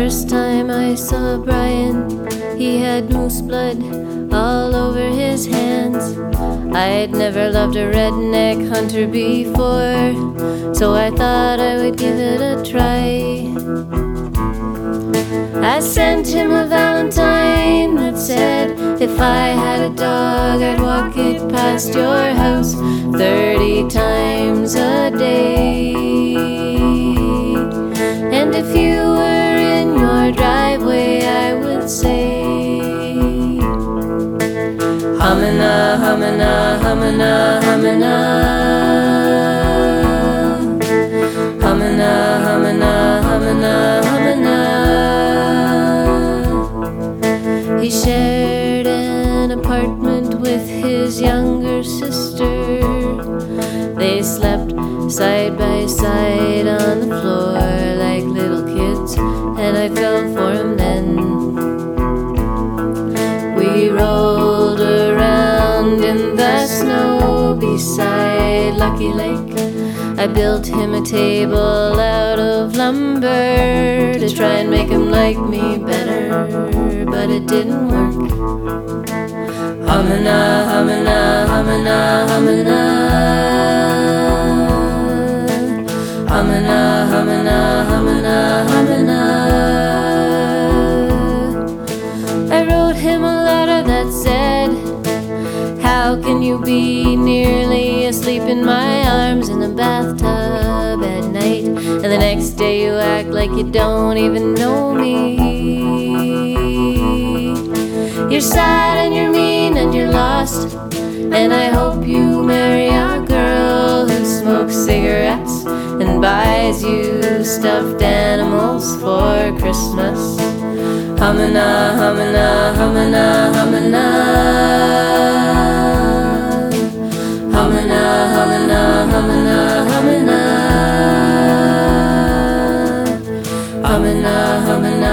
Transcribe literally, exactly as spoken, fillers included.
first time I saw Brian, he had moose blood all over his hands. I'd never loved a redneck hunter before, so I thought I would give it a try. I sent him a valentine that said, if I had a dog, I'd walk it past your house thirty times a day. And if you were in your driveway, I would say, Humana, humana, humana, humana, humana, humana, humana, humana. He shared an apartment with his younger sister. They slept side by side on the floor like little kids, and I fell for him then. We rolled around in the snow beside Lucky Lake. I built him a table out of lumber to try and make him like me better, but it didn't work. Humana, humana, humana, humana, humana, humana, humana, humana. I wrote him a letter that said, how can you be nearly asleep in my arms in the bathtub at night, and the next day you act like you don't even know me? You're sad and you're mean and you're lost, and I hope you marry a girl who smokes cigarettes and buys you stuffed animals for Christmas. Humana, humana, humana, humana, humana, humana, humana, humana, humana, humana.